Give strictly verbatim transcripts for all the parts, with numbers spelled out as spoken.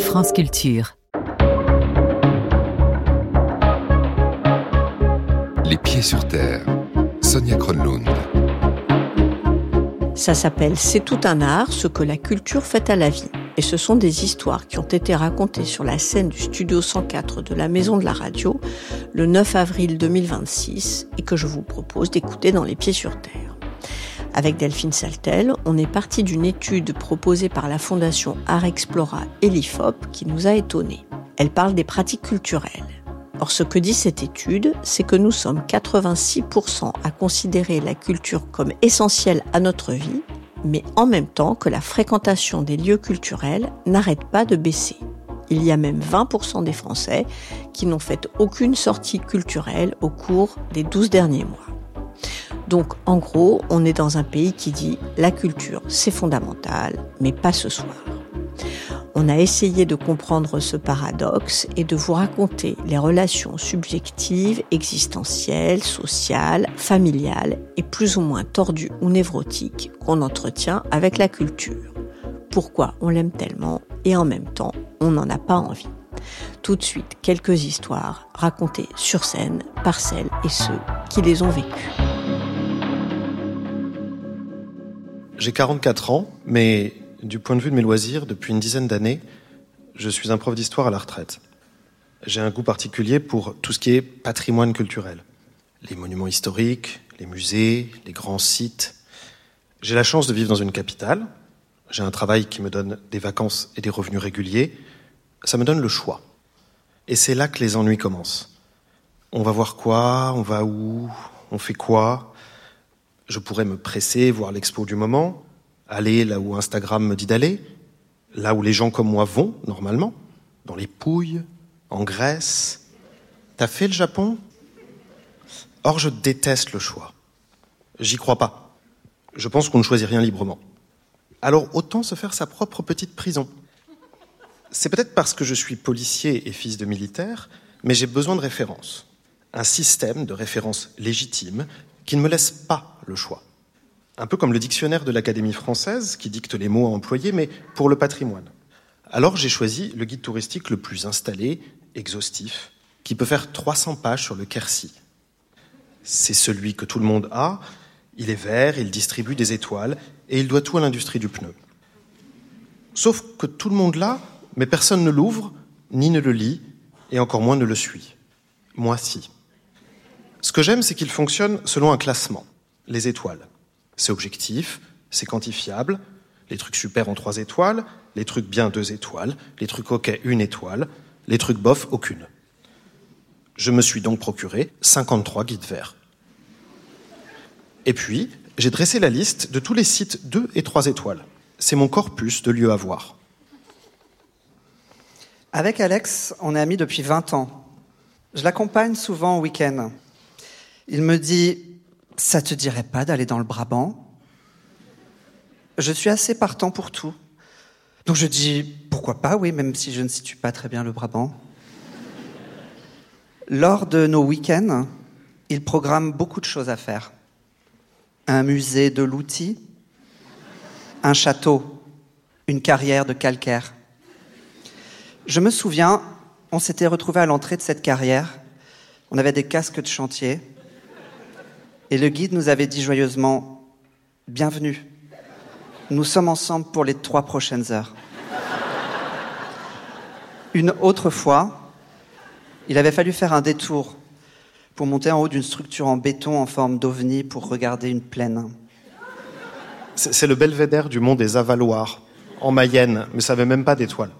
France Culture. Les pieds sur terre. Sonia Kronlund. Ça s'appelle « C'est tout un art, ce que la culture fait à la vie ». Et ce sont des histoires qui ont été racontées sur la scène du studio cent quatre de la Maison de la Radio le neuf avril deux mille vingt-six et que je vous propose d'écouter dans Les pieds sur terre. Avec Delphine Saltel, on est parti d'une étude proposée par la Fondation Art Explora et l'I F O P qui nous a étonnés. Elle parle des pratiques culturelles. Or, ce que dit cette étude, c'est que nous sommes quatre-vingt-six pour cent à considérer la culture comme essentielle à notre vie, mais en même temps que la fréquentation des lieux culturels n'arrête pas de baisser. Il y a même vingt pour cent des Français qui n'ont fait aucune sortie culturelle au cours des douze derniers mois. Donc, en gros, on est dans un pays qui dit « la culture, c'est fondamental, mais pas ce soir ». On a essayé de comprendre ce paradoxe et de vous raconter les relations subjectives, existentielles, sociales, familiales et plus ou moins tordues ou névrotiques qu'on entretient avec la culture. Pourquoi on l'aime tellement et en même temps, on n'en a pas envie. Tout de suite, quelques histoires racontées sur scène par celles et ceux qui les ont vécues. J'ai quarante-quatre ans, mais du point de vue de mes loisirs, depuis une dizaine d'années, je suis un prof d'histoire à la retraite. J'ai un goût particulier pour tout ce qui est patrimoine culturel. Les monuments historiques, les musées, les grands sites. J'ai la chance de vivre dans une capitale. J'ai un travail qui me donne des vacances et des revenus réguliers. Ça me donne le choix. Et c'est là que les ennuis commencent. On va voir quoi ? On va où ? On fait quoi ? Je pourrais me presser, voir l'expo du moment, aller là où Instagram me dit d'aller, là où les gens comme moi vont, normalement, dans les Pouilles, en Grèce. T'as fait le Japon ? Or, je déteste le choix. J'y crois pas. Je pense qu'on ne choisit rien librement. Alors, autant se faire sa propre petite prison. C'est peut-être parce que je suis policier et fils de militaire, mais j'ai besoin de références. Un système de références légitimes qui ne me laisse pas le choix. Un peu comme le dictionnaire de l'Académie française qui dicte les mots à employer, mais pour le patrimoine. Alors j'ai choisi le guide touristique le plus installé, exhaustif, qui peut faire trois cents pages sur le Quercy. C'est celui que tout le monde a, il est vert, il distribue des étoiles, et il doit tout à l'industrie du pneu. Sauf que tout le monde l'a, mais personne ne l'ouvre, ni ne le lit, et encore moins ne le suit. Moi, si. Ce que j'aime, c'est qu'il fonctionne selon un classement, les étoiles. C'est objectif, c'est quantifiable, les trucs super ont trois étoiles, les trucs bien deux étoiles, les trucs ok une étoile, les trucs bof aucune. Je me suis donc procuré cinquante-trois guides verts. Et puis, j'ai dressé la liste de tous les sites deux et trois étoiles. C'est mon corpus de lieux à voir. Avec Alex, on est amis depuis vingt ans. Je l'accompagne souvent au week-end. Il me dit « Ça te dirait pas d'aller dans le Brabant ?» Je suis assez partant pour tout. Donc je dis « Pourquoi pas, oui, même si je ne situe pas très bien le Brabant. » Lors de nos week-ends, il programme beaucoup de choses à faire. Un musée de l'outil, un château, une carrière de calcaire. Je me souviens, on s'était retrouvés à l'entrée de cette carrière. On avait des casques de chantier. Et le guide nous avait dit joyeusement « Bienvenue, nous sommes ensemble pour les trois prochaines heures. » Une autre fois, il avait fallu faire un détour pour monter en haut d'une structure en béton en forme d'ovni pour regarder une plaine. C'est, c'est le belvédère du mont des Avaloirs, en Mayenne, mais ça n'avait même pas d'étoiles.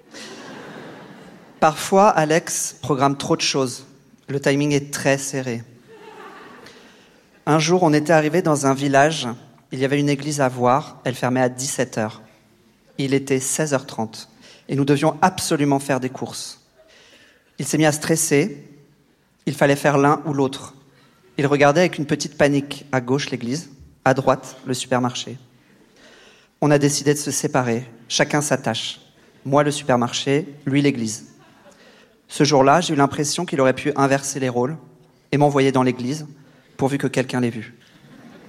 Parfois, Alex programme trop de choses. Le timing est très serré. Un jour, on était arrivé dans un village. Il y avait une église à voir. Elle fermait à dix-sept heures. Il était seize heures trente. Et nous devions absolument faire des courses. Il s'est mis à stresser. Il fallait faire l'un ou l'autre. Il regardait avec une petite panique. À gauche, l'église. À droite, le supermarché. On a décidé de se séparer. Chacun sa tâche. Moi, le supermarché. Lui, l'église. Ce jour-là, j'ai eu l'impression qu'il aurait pu inverser les rôles et m'envoyer dans l'église, pourvu que quelqu'un l'ait vu.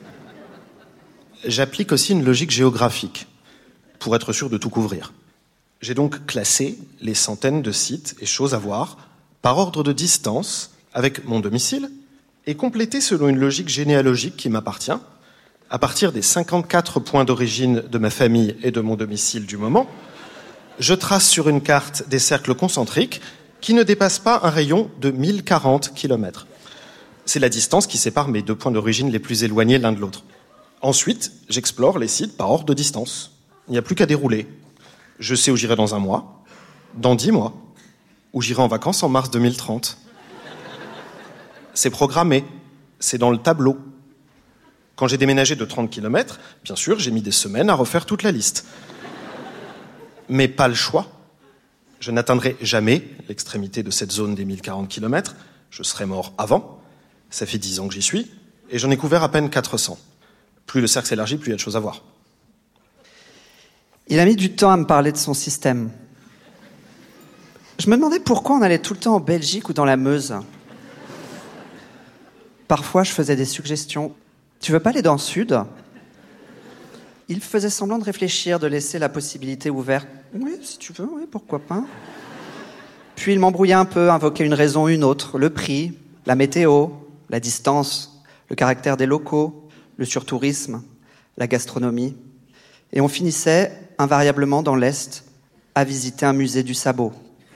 J'applique aussi une logique géographique, pour être sûr de tout couvrir. J'ai donc classé les centaines de sites et choses à voir par ordre de distance avec mon domicile et complété selon une logique généalogique qui m'appartient, à partir des cinquante-quatre points d'origine de ma famille et de mon domicile du moment. Je trace sur une carte des cercles concentriques qui ne dépassent pas un rayon de mille quarante kilomètres. C'est la distance qui sépare mes deux points d'origine les plus éloignés l'un de l'autre. Ensuite, j'explore les sites par ordre de distance. Il n'y a plus qu'à dérouler. Je sais où j'irai dans un mois, dans dix mois, où j'irai en vacances en mars deux mille trente. C'est programmé, c'est dans le tableau. Quand j'ai déménagé de trente kilomètres, bien sûr, j'ai mis des semaines à refaire toute la liste. Mais pas le choix. Je n'atteindrai jamais l'extrémité de cette zone des mille quarante kilomètres. Je serai mort avant. Ça fait dix ans que j'y suis. Et j'en ai couvert à peine quatre cents. Plus le cercle s'élargit, plus il y a de choses à voir. Il a mis du temps à me parler de son système. Je me demandais pourquoi on allait tout le temps en Belgique ou dans la Meuse. Parfois, je faisais des suggestions. Tu veux pas aller dans le sud ? Il faisait semblant de réfléchir, de laisser la possibilité ouverte. Oui, si tu veux, oui, pourquoi pas. Puis il m'embrouillait un peu, invoquait une raison ou une autre. Le prix, la météo, la distance, le caractère des locaux, le surtourisme, la gastronomie. Et on finissait, invariablement dans l'Est, à visiter un musée du sabot.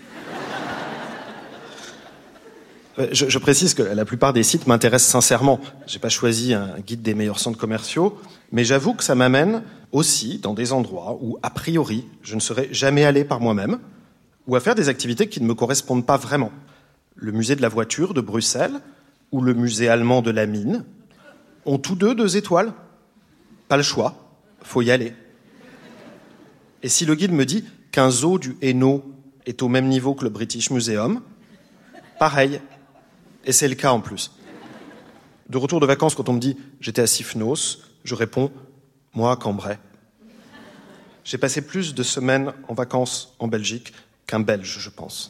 Je, je précise que la plupart des sites m'intéressent sincèrement. J'ai pas choisi un guide des meilleurs centres commerciaux, mais j'avoue que ça m'amène aussi dans des endroits où, a priori, je ne serais jamais allé par moi-même, ou à faire des activités qui ne me correspondent pas vraiment. Le musée de la voiture de Bruxelles ou le musée allemand de la mine ont tous deux deux étoiles. Pas le choix, faut y aller. Et si le guide me dit qu'un zoo du Hainaut est au même niveau que le British Museum, pareil. Et c'est le cas en plus. De retour de vacances, quand on me dit « j'étais à Sifnos », je réponds « moi à Cambrai ». J'ai passé plus de semaines en vacances en Belgique qu'un Belge, je pense.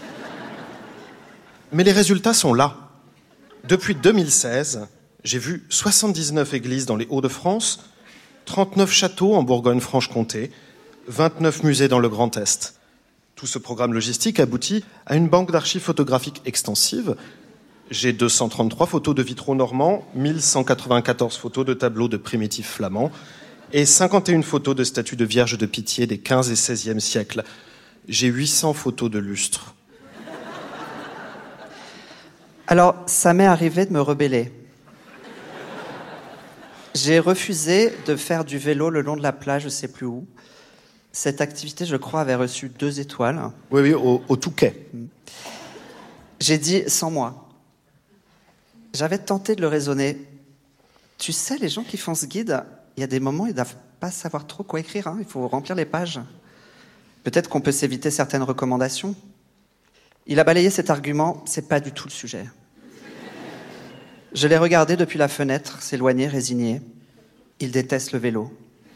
Mais les résultats sont là. Depuis deux mille seize, j'ai vu soixante-dix-neuf églises dans les Hauts-de-France, trente-neuf châteaux en Bourgogne-Franche-Comté, vingt-neuf musées dans le Grand Est. Tout ce programme logistique aboutit à une banque d'archives photographiques extensive. J'ai deux cent trente-trois photos de vitraux normands, mille cent quatre-vingt-quatorze photos de tableaux de primitifs flamands et cinquante et une photos de statues de Vierges de Pitié des quinze et seizième siècles. J'ai huit cents photos de lustres. Alors, ça m'est arrivé de me rebeller. J'ai refusé de faire du vélo le long de la plage, je sais plus où. Cette activité, je crois, avait reçu deux étoiles. Oui, oui, au, au Touquet. J'ai dit sans moi. J'avais tenté de le raisonner. Tu sais, les gens qui font ce guide, il y a des moments, ils ne doivent pas savoir trop quoi écrire. Hein. Il faut remplir les pages. Peut-être qu'on peut s'éviter certaines recommandations. Il a balayé cet argument. C'est pas du tout le sujet. Je l'ai regardé depuis la fenêtre, s'éloigner, résigné. Il déteste le vélo.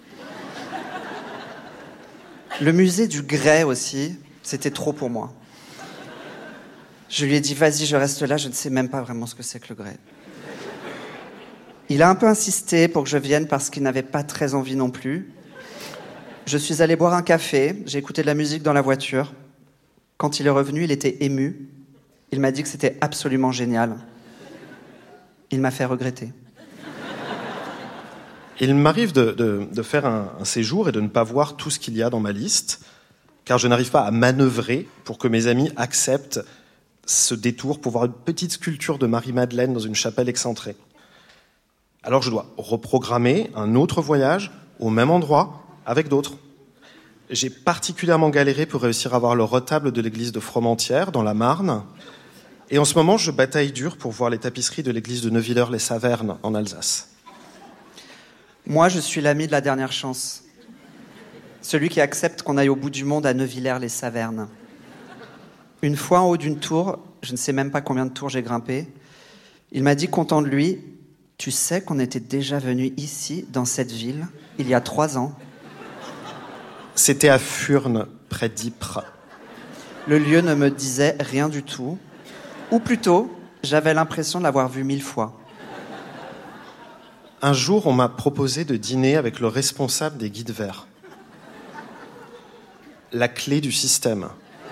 Le musée du Grès aussi, c'était trop pour moi. Je lui ai dit, vas-y, je reste là, je ne sais même pas vraiment ce que c'est que le Grès. Il a un peu insisté pour que je vienne parce qu'il n'avait pas très envie non plus. Je suis allé boire un café, j'ai écouté de la musique dans la voiture. Quand il est revenu, il était ému. Il m'a dit que c'était absolument génial. Il m'a fait regretter. Il m'arrive de, de, de faire un, un séjour et de ne pas voir tout ce qu'il y a dans ma liste, car je n'arrive pas à manœuvrer pour que mes amis acceptent ce détour pour voir une petite sculpture de Marie-Madeleine dans une chapelle excentrée. Alors je dois reprogrammer un autre voyage au même endroit avec d'autres. J'ai particulièrement galéré pour réussir à voir le retable de l'église de Fromentieres dans la Marne. Et en ce moment, je bataille dur pour voir les tapisseries de l'église de Neuvillers-les-Savernes en Alsace. Moi, je suis l'ami de la dernière chance. Celui qui accepte qu'on aille au bout du monde à Neuvillers-les-Savernes. Une fois en haut d'une tour, je ne sais même pas combien de tours j'ai grimpé, il m'a dit, content de lui, « Tu sais qu'on était déjà venu ici, dans cette ville, il y a trois ans ?» C'était à Furnes, près d'Ypres. Le lieu ne me disait rien du tout. Ou plutôt, j'avais l'impression de l'avoir vu mille fois. Un jour, on m'a proposé de dîner avec le responsable des guides verts. la clé du système.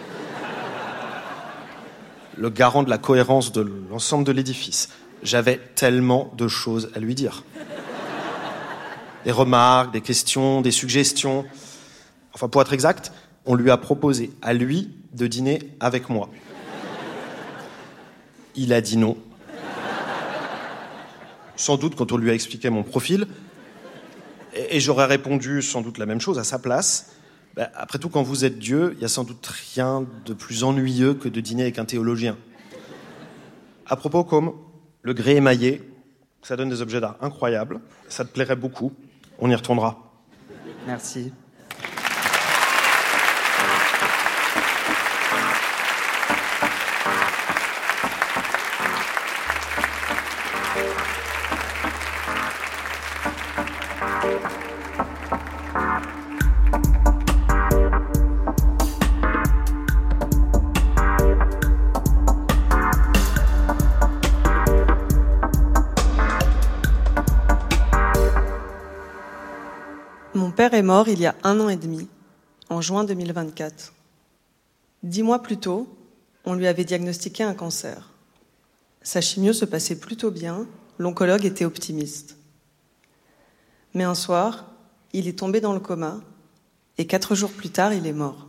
Le garant de la cohérence de l'ensemble de l'édifice. J'avais tellement de choses à lui dire. Des remarques, des questions, des suggestions. Enfin, pour être exact, on lui a proposé à lui de dîner avec moi. Il a dit non. Sans doute quand on lui a expliqué mon profil. Et j'aurais répondu sans doute la même chose à sa place. Ben, après tout, quand vous êtes Dieu, il y a sans doute rien de plus ennuyeux que de dîner avec un théologien. À propos, comme le grès émaillé, ça donne des objets d'art incroyables. Ça te plairait beaucoup. On y retournera. Merci. Mon père est mort il y a un an et demi, en juin deux mille vingt-quatre. Dix mois plus tôt, on lui avait diagnostiqué un cancer. Sa chimio se passait plutôt bien, l'oncologue était optimiste. Mais un soir, il est tombé dans le coma, et quatre jours plus tard, il est mort.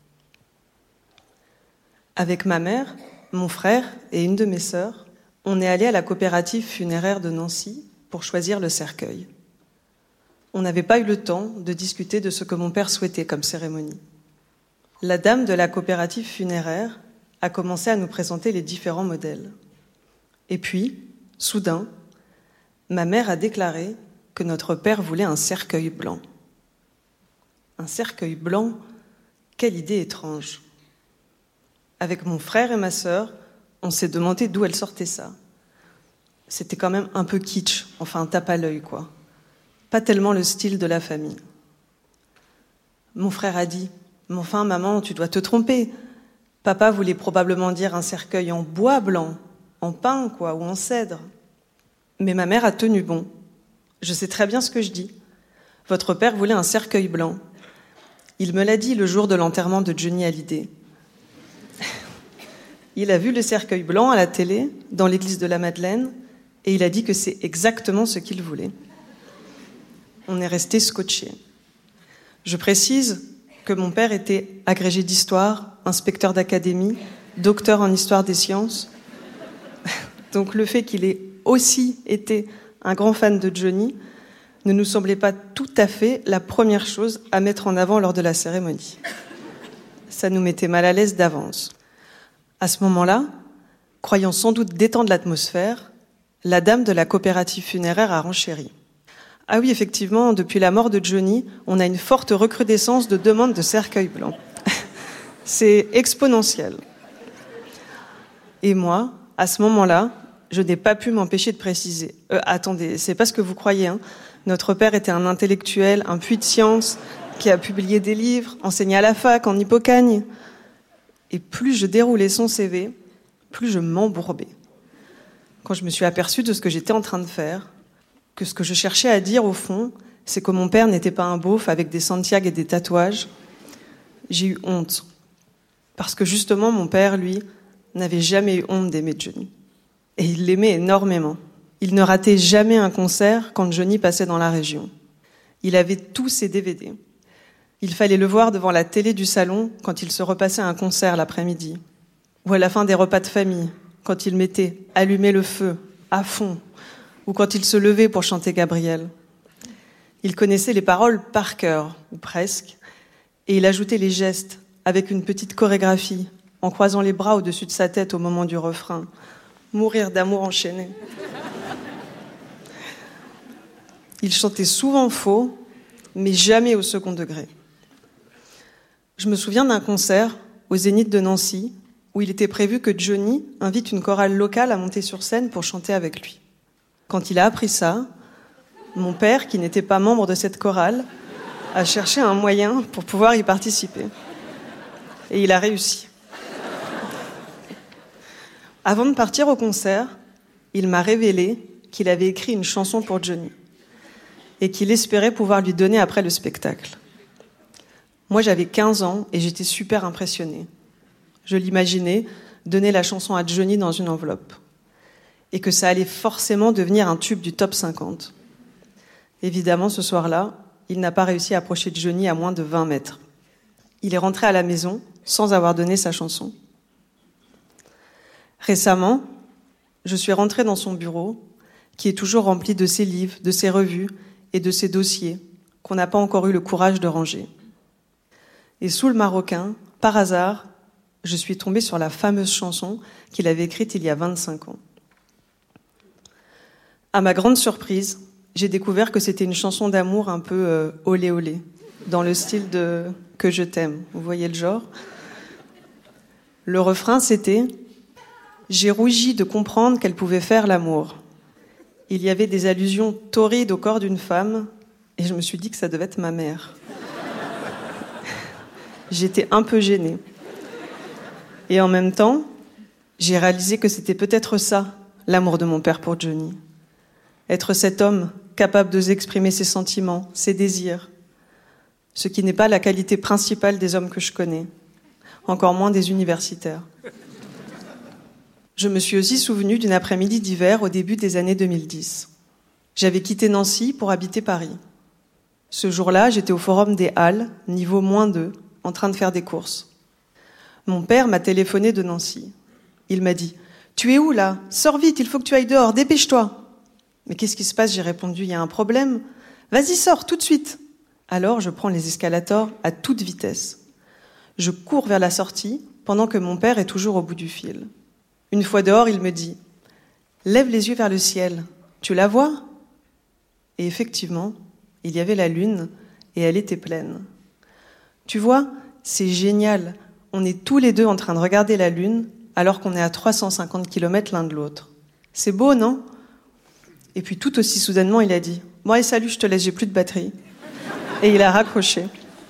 Avec ma mère, mon frère et une de mes sœurs, on est allé à la coopérative funéraire de Nancy pour choisir le cercueil. On n'avait pas eu le temps de discuter de ce que mon père souhaitait comme cérémonie. La dame de la coopérative funéraire a commencé à nous présenter les différents modèles. Et puis, soudain, ma mère a déclaré que notre père voulait un cercueil blanc. Un cercueil blanc, quelle idée étrange. Avec mon frère et ma sœur, on s'est demandé d'où elle sortait ça. C'était quand même un peu kitsch, enfin un tape à l'œil, quoi. Pas tellement le style de la famille. Mon frère a dit « Mais enfin, maman, tu dois te tromper. Papa voulait probablement dire un cercueil en bois blanc, en pin, quoi, ou en cèdre. » Mais ma mère a tenu bon. Je sais très bien ce que je dis. Votre père voulait un cercueil blanc. Il me l'a dit le jour de l'enterrement de Johnny Hallyday. Il a vu le cercueil blanc à la télé, dans l'église de la Madeleine, et il a dit que c'est exactement ce qu'il voulait. On est resté scotchés. Je précise que mon père était agrégé d'histoire, inspecteur d'académie, docteur en histoire des sciences. Donc le fait qu'il ait aussi été un grand fan de Johnny ne nous semblait pas tout à fait la première chose à mettre en avant lors de la cérémonie. Ça nous mettait mal à l'aise d'avance. À ce moment-là, croyant sans doute détendre l'atmosphère, la dame de la coopérative funéraire a renchéri. Ah oui, effectivement, depuis la mort de Johnny, on a une forte recrudescence de demandes de cercueils blancs. C'est exponentiel. Et moi, à ce moment-là, je n'ai pas pu m'empêcher de préciser. Euh, attendez, c'est pas ce que vous croyez, hein. Notre père était un intellectuel, un puits de science, qui a publié des livres, enseigné à la fac, en Hippocagne. Et plus je déroulais son C V, plus je m'embourbais. Quand je me suis aperçue de ce que j'étais en train de faire, que ce que je cherchais à dire, au fond, c'est que mon père n'était pas un beauf avec des Santiago et des tatouages, j'ai eu honte. Parce que justement, mon père, lui, n'avait jamais eu honte d'aimer Johnny. Et il l'aimait énormément. Il ne ratait jamais un concert quand Johnny passait dans la région. Il avait tous ses D V D. Il fallait le voir devant la télé du salon quand il se repassait un concert l'après-midi. Ou à la fin des repas de famille, quand il mettait « Allumer le feu » à fond, ou quand il se levait pour chanter Gabriel. Il connaissait les paroles par cœur, ou presque, et il ajoutait les gestes avec une petite chorégraphie, en croisant les bras au-dessus de sa tête au moment du refrain. Mourir d'amour enchaîné. Il chantait souvent faux, mais jamais au second degré. Je me souviens d'un concert au Zénith de Nancy, où il était prévu que Johnny invite une chorale locale à monter sur scène pour chanter avec lui. Quand il a appris ça, mon père, qui n'était pas membre de cette chorale, a cherché un moyen pour pouvoir y participer. Et il a réussi. Avant de partir au concert, il m'a révélé qu'il avait écrit une chanson pour Johnny et qu'il espérait pouvoir lui donner après le spectacle. Moi, j'avais quinze ans et j'étais super impressionnée. Je l'imaginais donner la chanson à Johnny dans une enveloppe. Et que ça allait forcément devenir un tube du top cinquante. Évidemment, ce soir-là, il n'a pas réussi à approcher Johnny à moins de vingt mètres. Il est rentré à la maison sans avoir donné sa chanson. Récemment, je suis rentrée dans son bureau, qui est toujours rempli de ses livres, de ses revues et de ses dossiers, qu'on n'a pas encore eu le courage de ranger. Et sous le maroquin, par hasard, je suis tombée sur la fameuse chanson qu'il avait écrite il y a vingt-cinq ans. À ma grande surprise, j'ai découvert que c'était une chanson d'amour un peu euh, olé olé, dans le style de « Que je t'aime ». Vous voyez le genre ? Le refrain, c'était « J'ai rougi de comprendre qu'elle pouvait faire l'amour ». Il y avait des allusions torrides au corps d'une femme, et je me suis dit que ça devait être ma mère. J'étais un peu gênée. Et en même temps, j'ai réalisé que c'était peut-être ça, l'amour de mon père pour Johnny. Être cet homme capable d'oser exprimer ses sentiments, ses désirs, ce qui n'est pas la qualité principale des hommes que je connais, encore moins des universitaires. Je me suis aussi souvenue d'une après-midi d'hiver au début des années deux mille dix. J'avais quitté Nancy pour habiter Paris. Ce jour-là, j'étais au Forum des Halles, niveau moins deux, en train de faire des courses. Mon père m'a téléphoné de Nancy. Il m'a dit « Tu es où là ? Sors vite, il faut que tu ailles dehors, dépêche-toi !» « Mais qu'est-ce qui se passe ?» J'ai répondu « Il y a un problème. »« Vas-y, sors, tout de suite !» Alors, je prends les escalators à toute vitesse. Je cours vers la sortie, pendant que mon père est toujours au bout du fil. Une fois dehors, il me dit « Lève les yeux vers le ciel. Tu la vois ?» Et effectivement, il y avait la lune, et elle était pleine. Tu vois, c'est génial. On est tous les deux en train de regarder la lune, alors qu'on est à trois cent cinquante kilomètres l'un de l'autre. C'est beau, non ? Et puis tout aussi soudainement, il a dit « Bon, allez, salut, je te laisse, j'ai plus de batterie. » Et il a raccroché.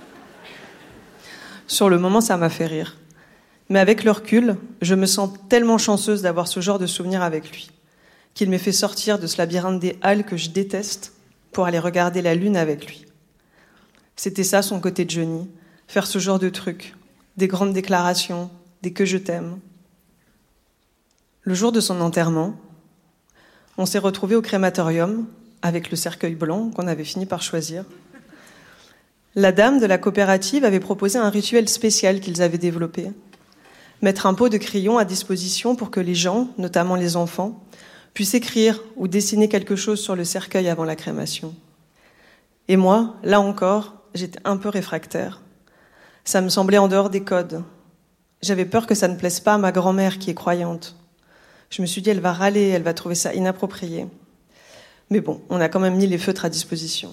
Sur le moment, ça m'a fait rire. Mais avec le recul, je me sens tellement chanceuse d'avoir ce genre de souvenir avec lui, qu'il m'ait fait sortir de ce labyrinthe des Halles que je déteste pour aller regarder la lune avec lui. C'était ça son côté Johnny, faire ce genre de trucs, des grandes déclarations, des « que je t'aime ». Le jour de son enterrement, on s'est retrouvés au crématorium avec le cercueil blanc qu'on avait fini par choisir. La dame de la coopérative avait proposé un rituel spécial qu'ils avaient développé. Mettre un pot de crayon à disposition pour que les gens, notamment les enfants, puissent écrire ou dessiner quelque chose sur le cercueil avant la crémation. Et moi, là encore, j'étais un peu réfractaire. Ça me semblait en dehors des codes. J'avais peur que ça ne plaise pas à ma grand-mère qui est croyante. Je me suis dit, elle va râler, elle va trouver ça inapproprié. Mais bon, on a quand même mis les feutres à disposition.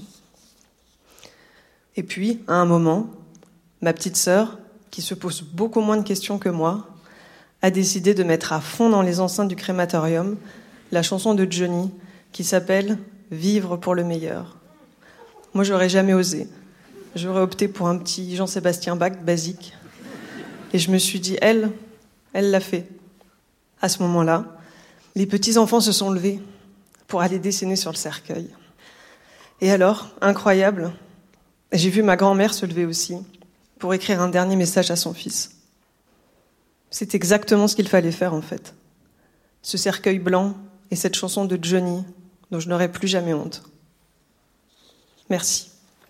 Et puis, à un moment, ma petite sœur, qui se pose beaucoup moins de questions que moi, a décidé de mettre à fond dans les enceintes du crématorium la chanson de Johnny qui s'appelle « Vivre pour le meilleur ». Moi, j'aurais jamais osé. J'aurais opté pour un petit Jean-Sébastien Bach basique. Et je me suis dit, elle, elle l'a fait. À ce moment-là, les petits-enfants se sont levés pour aller dessiner sur le cercueil. Et alors, incroyable, j'ai vu ma grand-mère se lever aussi pour écrire un dernier message à son fils. C'est exactement ce qu'il fallait faire, en fait. Ce cercueil blanc et cette chanson de Johnny, dont je n'aurai plus jamais honte. Merci.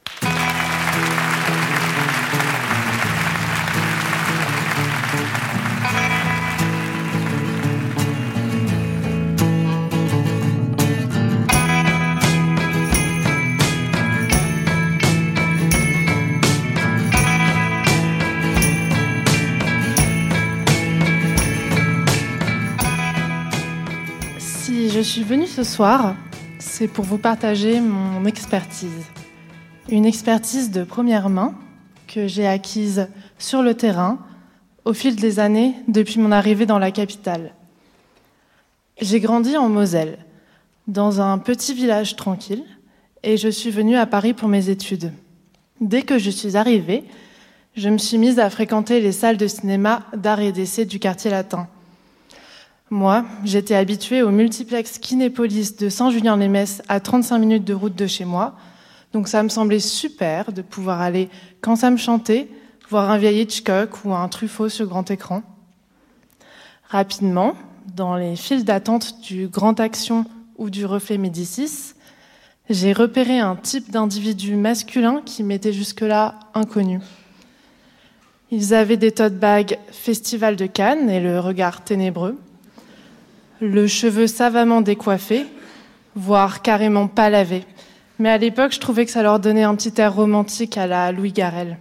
Je suis venue ce soir, c'est pour vous partager mon expertise. Une expertise de première main que j'ai acquise sur le terrain au fil des années depuis mon arrivée dans la capitale. J'ai grandi en Moselle, dans un petit village tranquille, et je suis venue à Paris pour mes études. Dès que je suis arrivée, je me suis mise à fréquenter les salles de cinéma d'art et d'essai du quartier latin. Moi, j'étais habituée au multiplex Kinépolis de Saint-Julien-lès-Metz à trente-cinq minutes de route de chez moi, Donc ça me semblait super de pouvoir aller, quand ça me chantait, voir un vieil Hitchcock ou un Truffaut sur grand écran. Rapidement, dans les files d'attente du Grand Action ou du Reflet Médicis, j'ai repéré un type d'individu masculin qui m'était jusque-là inconnu. Ils avaient des tote bags Festival de Cannes et le regard ténébreux, le cheveu savamment décoiffé, voire carrément pas lavé. Mais à l'époque, je trouvais que ça leur donnait un petit air romantique à la Louis Garrel.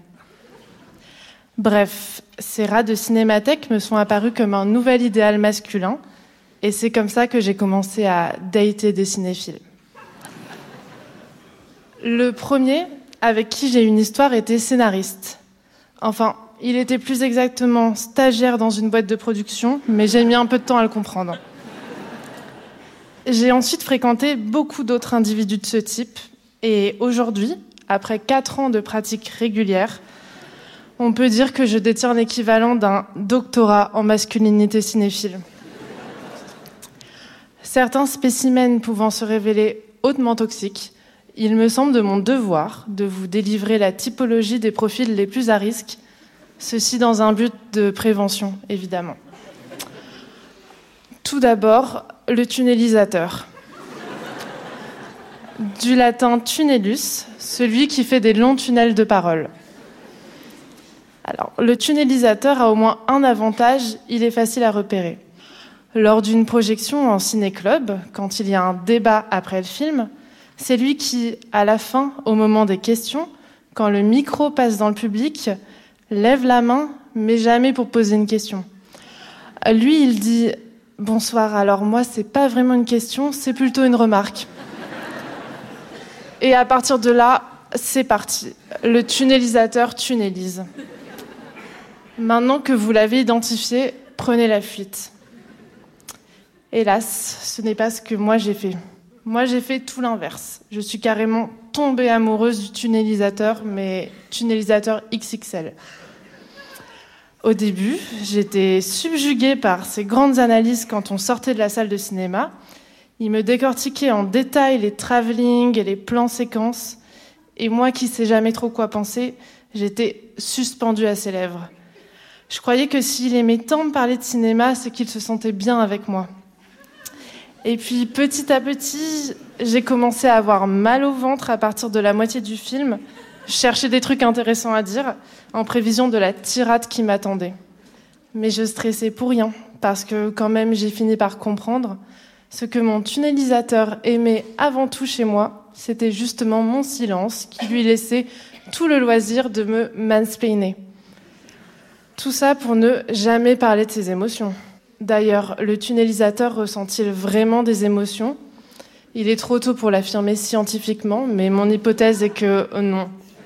Bref, ces rats de cinémathèque me sont apparus comme un nouvel idéal masculin, et c'est comme ça que j'ai commencé à dater des cinéphiles. Le premier avec qui j'ai eu une histoire était scénariste. Enfin, il était plus exactement stagiaire dans une boîte de production, mais j'ai mis un peu de temps à le comprendre. J'ai ensuite fréquenté beaucoup d'autres individus de ce type, et aujourd'hui, après quatre ans de pratique régulière, on peut dire que je détiens l'équivalent d'un doctorat en masculinité cinéphile. Certains spécimens pouvant se révéler hautement toxiques, il me semble de mon devoir de vous délivrer la typologie des profils les plus à risque, ceci dans un but de prévention, évidemment. Tout d'abord, le tunnelisateur. Du latin tunnelus, celui qui fait des longs tunnels de parole. Alors, le tunnelisateur a au moins un avantage, il est facile à repérer. Lors d'une projection en ciné-club, quand il y a un débat après le film, c'est lui qui, à la fin, au moment des questions, quand le micro passe dans le public, lève la main, mais jamais pour poser une question. Lui, il dit « Bonsoir, alors moi, c'est pas vraiment une question, c'est plutôt une remarque. » Et à partir de là, c'est parti. Le tunnelisateur tunnelise. Maintenant que vous l'avez identifié, prenez la fuite. Hélas, ce n'est pas ce que moi j'ai fait. Moi, j'ai fait tout l'inverse. Je suis carrément tombée amoureuse du tunnelisateur, mais tunnelisateur X X L. Au début, j'étais subjuguée par ses grandes analyses quand on sortait de la salle de cinéma. Il me décortiquait en détail les travelling et les plans séquences. Et moi qui sais jamais trop quoi penser, j'étais suspendue à ses lèvres. Je croyais que s'il aimait tant me parler de cinéma, c'est qu'il se sentait bien avec moi. Et puis, petit à petit, j'ai commencé à avoir mal au ventre à partir de la moitié du film. Je cherchais des trucs intéressants à dire, en prévision de la tirade qui m'attendait. Mais je stressais pour rien, parce que quand même, j'ai fini par comprendre ce que mon tunnelisateur aimait avant tout chez moi, c'était justement mon silence qui lui laissait tout le loisir de me mansplainer. Tout ça pour ne jamais parler de ses émotions. D'ailleurs, le tunnelisateur ressent-il vraiment des émotions ? Il est trop tôt pour l'affirmer scientifiquement, mais mon hypothèse est que euh, non.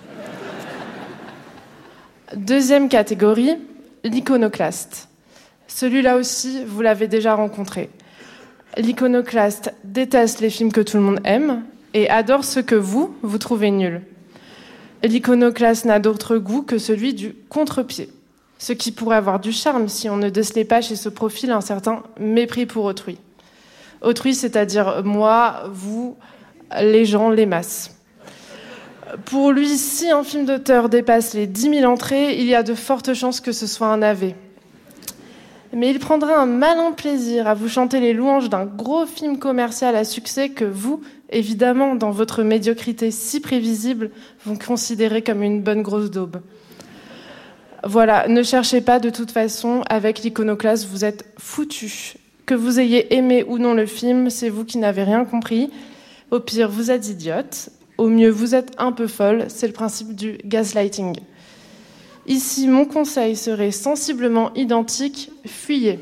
Deuxième catégorie, l'iconoclaste. Celui-là aussi, vous l'avez déjà rencontré. L'iconoclaste déteste les films que tout le monde aime et adore ceux que vous, vous trouvez nuls. L'iconoclaste n'a d'autre goût que celui du contre-pied. Ce qui pourrait avoir du charme si on ne décelait pas chez ce profil un certain mépris pour autrui. Autrui, c'est-à-dire moi, vous, les gens, les masses. Pour lui, si un film d'auteur dépasse les dix mille entrées, il y a de fortes chances que ce soit un navet. Mais il prendra un malin plaisir à vous chanter les louanges d'un gros film commercial à succès que vous, évidemment, dans votre médiocrité si prévisible, vous considérez comme une bonne grosse daube. Voilà, ne cherchez pas de toute façon, avec l'iconoclaste, vous êtes foutus. Que vous ayez aimé ou non le film, c'est vous qui n'avez rien compris. Au pire, vous êtes idiote. Au mieux, vous êtes un peu folle. C'est le principe du gaslighting. Ici, mon conseil serait sensiblement identique, fuyez.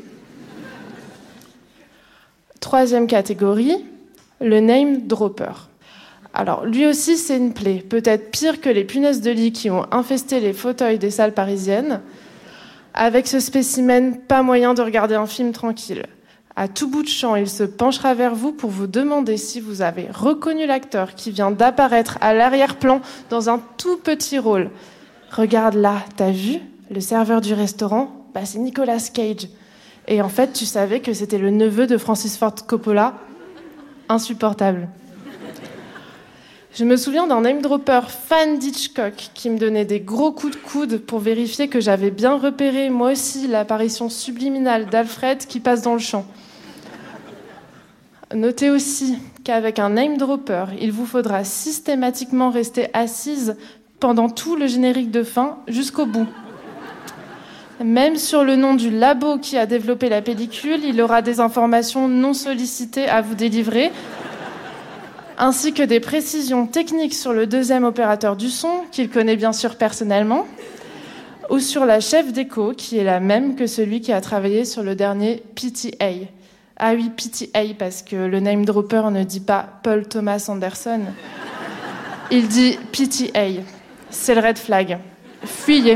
Troisième catégorie, le name dropper. Alors, lui aussi, c'est une plaie, peut-être pire que les punaises de lit qui ont infesté les fauteuils des salles parisiennes. Avec ce spécimen, pas moyen de regarder un film tranquille. À tout bout de champ, il se penchera vers vous pour vous demander si vous avez reconnu l'acteur qui vient d'apparaître à l'arrière-plan dans un tout petit rôle. Regarde là, t'as vu ? Le serveur du restaurant, bah, c'est Nicolas Cage. Et en fait, tu savais que c'était le neveu de Francis Ford Coppola ? Insupportable. Je me souviens d'un name dropper fan d'Hitchcock qui me donnait des gros coups de coude pour vérifier que j'avais bien repéré, moi aussi, l'apparition subliminale d'Alfred qui passe dans le champ. Notez aussi qu'avec un name dropper, il vous faudra systématiquement rester assise pendant tout le générique de fin jusqu'au bout. Même sur le nom du labo qui a développé la pellicule, il aura des informations non sollicitées à vous délivrer, ainsi que des précisions techniques sur le deuxième opérateur du son, qu'il connaît bien sûr personnellement, ou sur la chef d'écho, qui est la même que celui qui a travaillé sur le dernier P T A. Ah oui, P T A, parce que le name dropper ne dit pas Paul Thomas Anderson. Il dit P T A. C'est le red flag. Fuyez.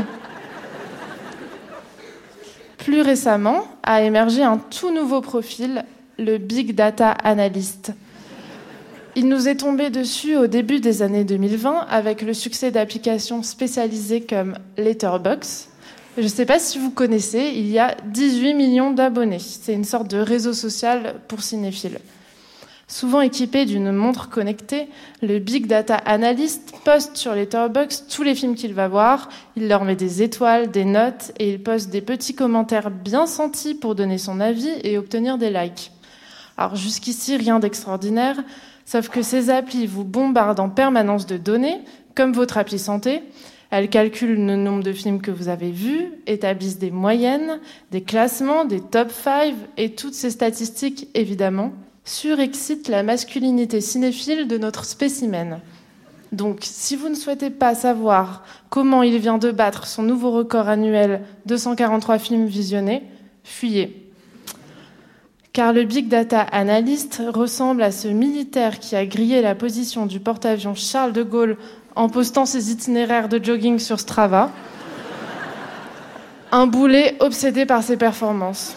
Plus récemment, a émergé un tout nouveau profil, le Big Data Analyst. Il nous est tombé dessus au début des années deux mille vingt avec le succès d'applications spécialisées comme Letterboxd. Je ne sais pas si vous connaissez, il y a dix-huit millions d'abonnés. C'est une sorte de réseau social pour cinéphiles. Souvent équipé d'une montre connectée, le Big Data Analyst poste sur Letterboxd tous les films qu'il va voir, il leur met des étoiles, des notes et il poste des petits commentaires bien sentis pour donner son avis et obtenir des likes. Alors jusqu'ici, rien d'extraordinaire, sauf que ces applis vous bombardent en permanence de données, comme votre appli santé. Elles calculent le nombre de films que vous avez vus, établissent des moyennes, des classements, des top cinq, et toutes ces statistiques, évidemment, surexcitent la masculinité cinéphile de notre spécimen. Donc, si vous ne souhaitez pas savoir comment il vient de battre son nouveau record annuel, deux cent quarante-trois films visionnés, fuyez. Car le Big Data Analyst ressemble à ce militaire qui a grillé la position du porte-avions Charles de Gaulle en postant ses itinéraires de jogging sur Strava. Un boulet obsédé par ses performances.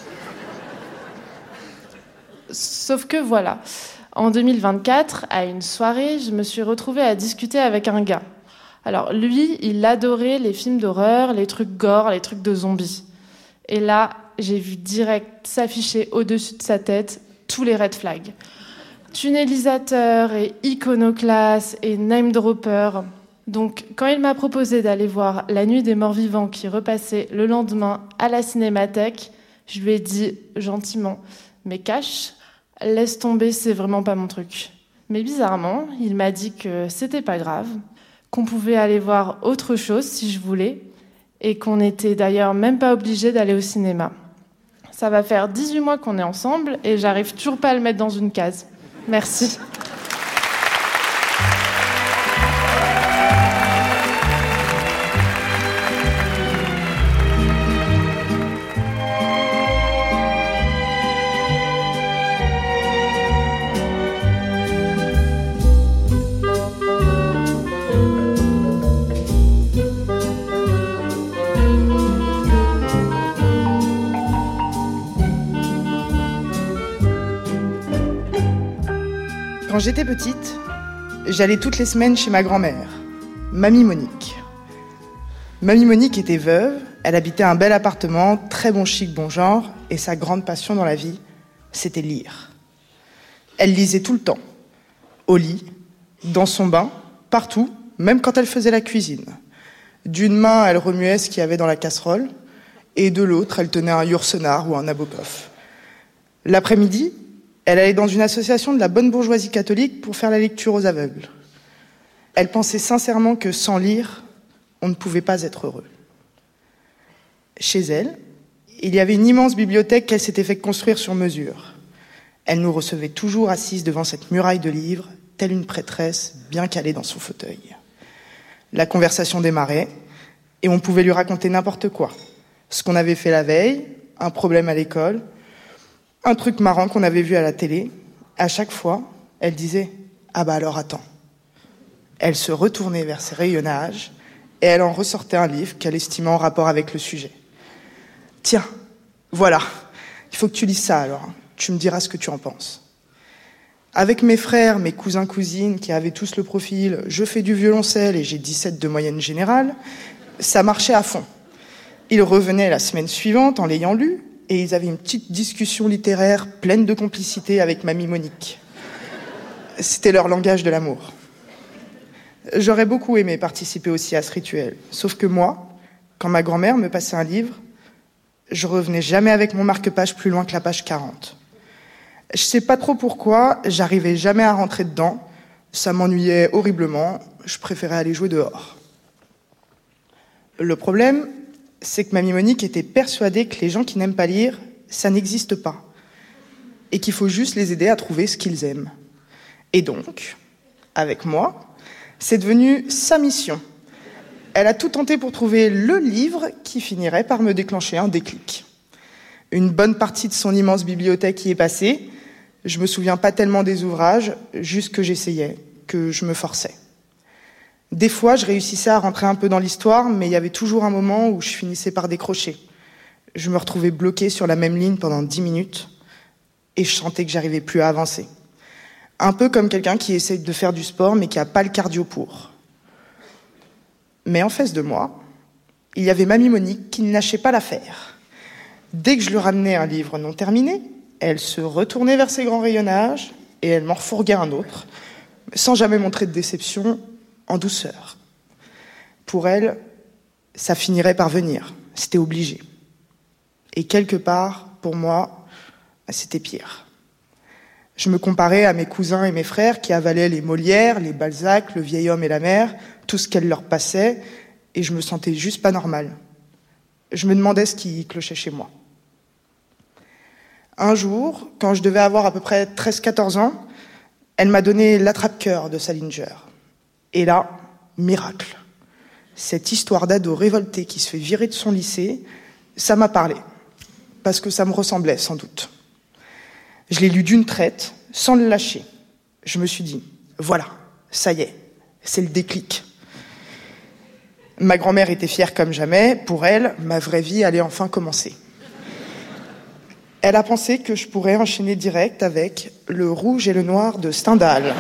Sauf que voilà, en deux mille vingt-quatre, à une soirée, je me suis retrouvée à discuter avec un gars. Alors lui, il adorait les films d'horreur, les trucs gore, les trucs de zombies. Et là, j'ai vu direct s'afficher au-dessus de sa tête tous les red flags. Tunnelisateur et iconoclaste et name dropper. Donc, quand il m'a proposé d'aller voir La Nuit des Morts Vivants qui repassait le lendemain à la Cinémathèque, je lui ai dit gentiment « Mais cache, laisse tomber, c'est vraiment pas mon truc. » Mais bizarrement, il m'a dit que c'était pas grave, qu'on pouvait aller voir autre chose si je voulais, et qu'on n'était d'ailleurs même pas obligé d'aller au cinéma. Ça va faire dix-huit mois qu'on est ensemble et j'arrive toujours pas à le mettre dans une case. Merci. Quand j'étais petite, j'allais toutes les semaines chez ma grand-mère, Mamie Monique. Mamie Monique était veuve, elle habitait un bel appartement, très bon chic, bon genre, et sa grande passion dans la vie, c'était lire. Elle lisait tout le temps, au lit, dans son bain, partout, même quand elle faisait la cuisine. D'une main, elle remuait ce qu'il y avait dans la casserole, et de l'autre, elle tenait un Yourcenar ou un Nabokov. L'après-midi, elle allait dans une association de la bonne bourgeoisie catholique pour faire la lecture aux aveugles. Elle pensait sincèrement que sans lire, on ne pouvait pas être heureux. Chez elle, il y avait une immense bibliothèque qu'elle s'était fait construire sur mesure. Elle nous recevait toujours assises devant cette muraille de livres, telle une prêtresse bien calée dans son fauteuil. La conversation démarrait, et on pouvait lui raconter n'importe quoi. Ce qu'on avait fait la veille, un problème à l'école, un truc marrant qu'on avait vu à la télé. À chaque fois, elle disait « Ah bah alors attends ». Elle se retournait vers ses rayonnages et elle en ressortait un livre qu'elle estimait en rapport avec le sujet. « Tiens, voilà, il faut que tu lises ça alors, tu me diras ce que tu en penses. » Avec mes frères, mes cousins, cousines, qui avaient tous le profil « Je fais du violoncelle et j'ai dix-sept de moyenne générale », ça marchait à fond. Ils revenaient la semaine suivante en l'ayant lu, et ils avaient une petite discussion littéraire pleine de complicité avec Mamie Monique. C'était leur langage de l'amour. J'aurais beaucoup aimé participer aussi à ce rituel. Sauf que moi, quand ma grand-mère me passait un livre, je revenais jamais avec mon marque-page plus loin que la page quarante. Je sais pas trop pourquoi, j'arrivais jamais à rentrer dedans. Ça m'ennuyait horriblement. Je préférais aller jouer dehors. Le problème, c'est que mamie Monique était persuadée que les gens qui n'aiment pas lire, ça n'existe pas. Et qu'il faut juste les aider à trouver ce qu'ils aiment. Et donc, avec moi, c'est devenu sa mission. Elle a tout tenté pour trouver le livre qui finirait par me déclencher un déclic. Une bonne partie de son immense bibliothèque y est passée. Je me souviens pas tellement des ouvrages, juste que j'essayais, que je me forçais. Des fois, je réussissais à rentrer un peu dans l'histoire, mais il y avait toujours un moment où je finissais par décrocher. Je me retrouvais bloquée sur la même ligne pendant dix minutes, et je sentais que j'arrivais plus à avancer. Un peu comme quelqu'un qui essaye de faire du sport, mais qui n'a pas le cardio pour. Mais en face de moi, il y avait mamie Monique qui ne lâchait pas l'affaire. Dès que je lui ramenais un livre non terminé, elle se retournait vers ses grands rayonnages et elle m'en refourguait un autre, sans jamais montrer de déception, en douceur. Pour elle, ça finirait par venir, c'était obligé. Et quelque part, pour moi, c'était pire. Je me comparais à mes cousins et mes frères qui avalaient les Molières, les Balzac, le vieil homme et la mer, tout ce qu'elle leur passait, et je me sentais juste pas normale. Je me demandais ce qui clochait chez moi. Un jour, quand je devais avoir à peu près treize quatorze ans, elle m'a donné l'attrape-cœur de Salinger. Et là, miracle. Cette histoire d'ado révolté qui se fait virer de son lycée, ça m'a parlé. Parce que ça me ressemblait, sans doute. Je l'ai lu d'une traite, sans le lâcher. Je me suis dit, voilà, ça y est, c'est le déclic. Ma grand-mère était fière comme jamais. Pour elle, ma vraie vie allait enfin commencer. Elle a pensé que je pourrais enchaîner direct avec Le Rouge et le Noir de Stendhal.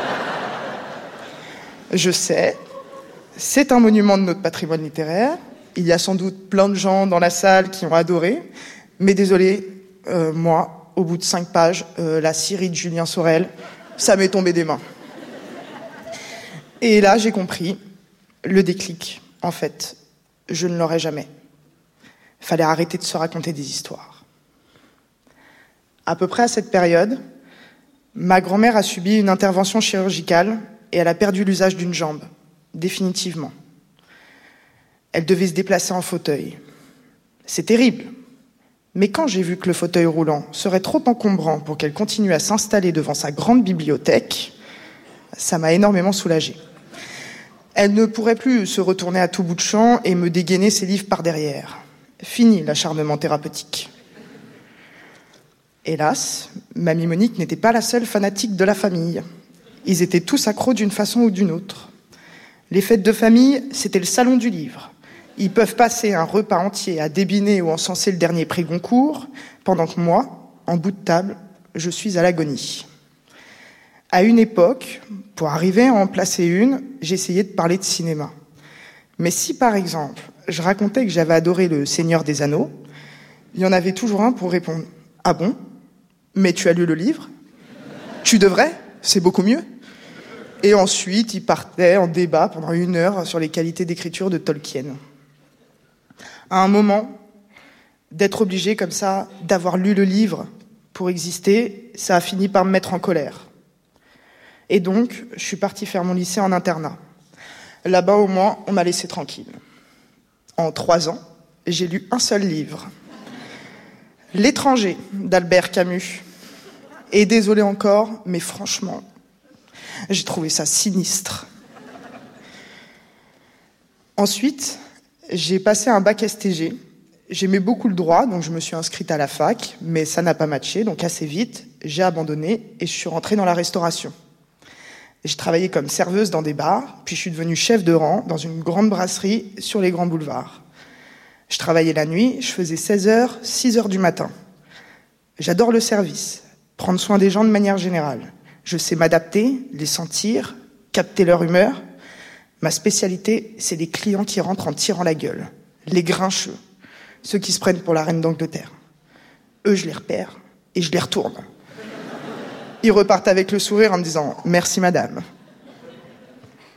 Je sais, c'est un monument de notre patrimoine littéraire. Il y a sans doute plein de gens dans la salle qui ont adoré. Mais désolé, euh, moi, au bout de cinq pages, euh, la Syrie de Julien Sorel, ça m'est tombé des mains. Et là, j'ai compris, le déclic, en fait, je ne l'aurai jamais. Il fallait arrêter de se raconter des histoires. À peu près à cette période, ma grand-mère a subi une intervention chirurgicale et elle a perdu l'usage d'une jambe, définitivement. Elle devait se déplacer en fauteuil. C'est terrible. Mais quand j'ai vu que le fauteuil roulant serait trop encombrant pour qu'elle continue à s'installer devant sa grande bibliothèque, ça m'a énormément soulagée. Elle ne pourrait plus se retourner à tout bout de champ et me dégainer ses livres par derrière. Fini l'acharnement thérapeutique. Hélas, mamie Monique n'était pas la seule fanatique de la famille. Ils étaient tous accros d'une façon ou d'une autre. Les fêtes de famille, c'était le salon du livre. Ils peuvent passer un repas entier à débiner ou encenser le dernier prix Goncourt, pendant que moi, en bout de table, je suis à l'agonie. À une époque, pour arriver à en placer une, j'essayais de parler de cinéma. Mais si, par exemple, je racontais que j'avais adoré Le Seigneur des Anneaux, il y en avait toujours un pour répondre « Ah bon ? Mais tu as lu le livre ? Tu devrais ? C'est beaucoup mieux !» Et ensuite, il partait en débat pendant une heure sur les qualités d'écriture de Tolkien. À un moment, d'être obligé comme ça, d'avoir lu le livre pour exister, ça a fini par me mettre en colère. Et donc, je suis partie faire mon lycée en internat. Là-bas, au moins, on m'a laissé tranquille. En trois ans, j'ai lu un seul livre. L'étranger d'Albert Camus. Et désolé encore, mais franchement, j'ai trouvé ça sinistre. Ensuite, j'ai passé un bac S T G. J'aimais beaucoup le droit, donc je me suis inscrite à la fac, mais ça n'a pas matché, donc assez vite, j'ai abandonné et je suis rentrée dans la restauration. J'ai travaillé comme serveuse dans des bars, puis je suis devenue chef de rang dans une grande brasserie sur les grands boulevards. Je travaillais la nuit, je faisais seize heures, six heures du matin. J'adore le service, prendre soin des gens de manière générale. Je sais m'adapter, les sentir, capter leur humeur. Ma spécialité, c'est les clients qui rentrent en tirant la gueule, les grincheux, ceux qui se prennent pour la reine d'Angleterre. Eux, je les repère et je les retourne. Ils repartent avec le sourire en me disant « Merci madame ».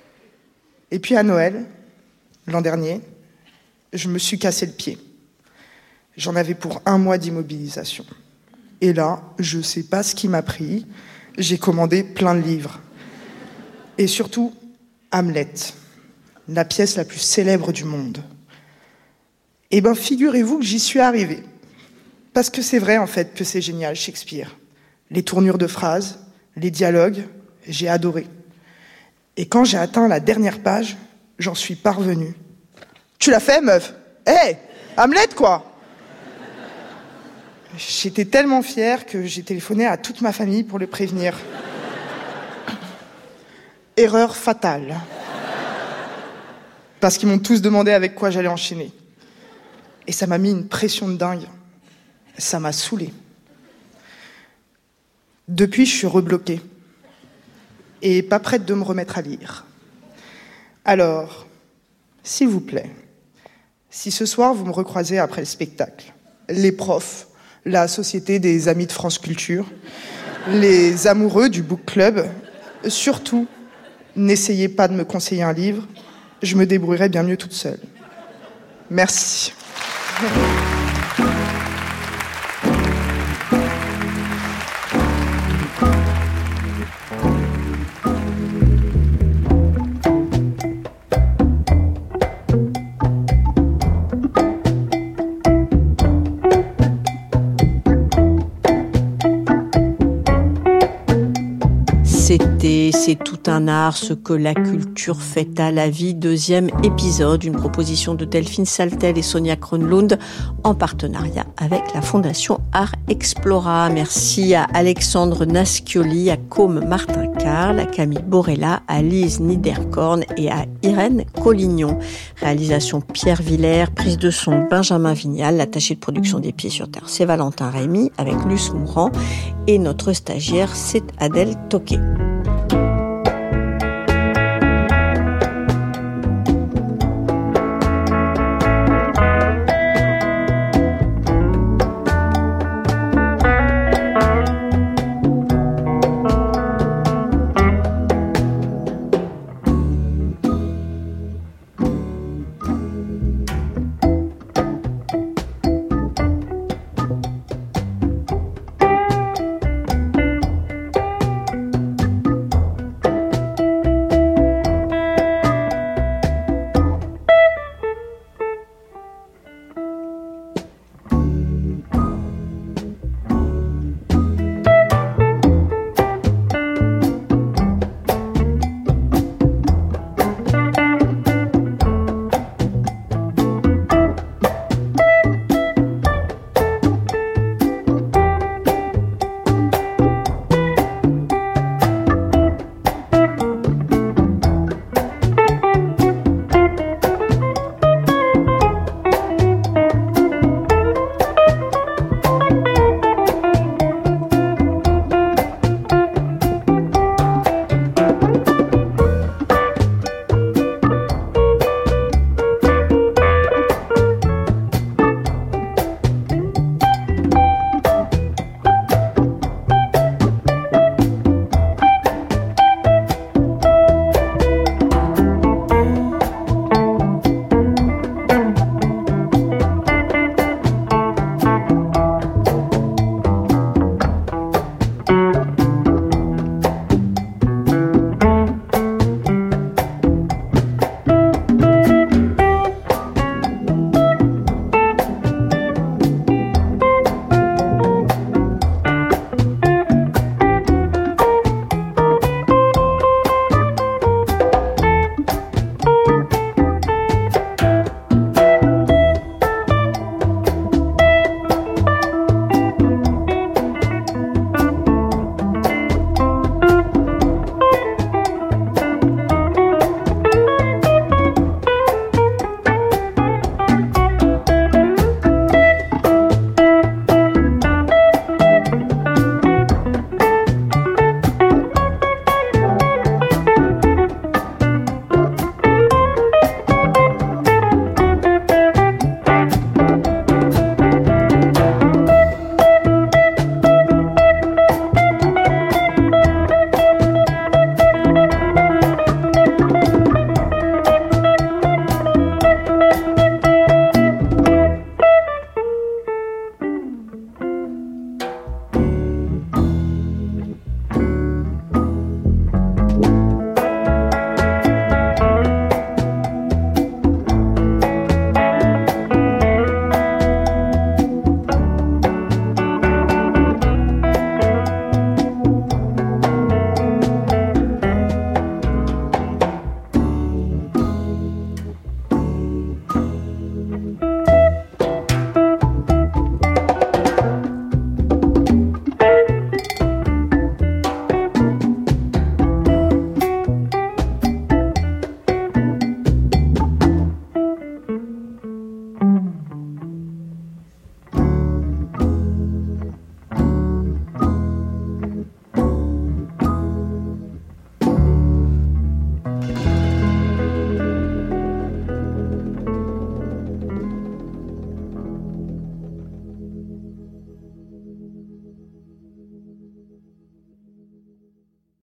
Et puis à Noël, l'an dernier, je me suis cassé le pied. J'en avais pour un mois d'immobilisation. Et là, je ne sais pas ce qui m'a pris. J'ai commandé plein de livres. Et surtout, Hamlet, la pièce la plus célèbre du monde. Eh bien, figurez-vous que j'y suis arrivée. Parce que c'est vrai, en fait, que c'est génial, Shakespeare. Les tournures de phrases, les dialogues, j'ai adoré. Et quand j'ai atteint la dernière page, j'en suis parvenue. Tu l'as fait, meuf ? Hé, hey, Hamlet, quoi ! J'étais tellement fière que j'ai téléphoné à toute ma famille pour les prévenir. Erreur fatale. Parce qu'ils m'ont tous demandé avec quoi j'allais enchaîner. Et ça m'a mis une pression de dingue. Ça m'a saoulée. Depuis, je suis rebloquée. Et pas prête de me remettre à lire. Alors, s'il vous plaît, si ce soir vous me recroisez après le spectacle, les profs, la Société des Amis de France Culture, les amoureux du book club, surtout, n'essayez pas de me conseiller un livre, je me débrouillerai bien mieux toute seule. Merci. C'était C'est tout un art, ce que la culture fait à la vie. Deuxième épisode, une proposition de Delphine Saltel et Sonia Kronlund en partenariat avec la Fondation Art Explora. Merci à Alexandre Nascioli, à Côme Martin Carl, à Camille Borella, à Lise Niederkorn et à Irène Collignon. Réalisation Pierre Villers, prise de son Benjamin Vignal, l'attaché de production des Pieds sur Terre, c'est Valentin Rémy avec Luce Mourant et notre stagiaire, c'est Adèle Toquet.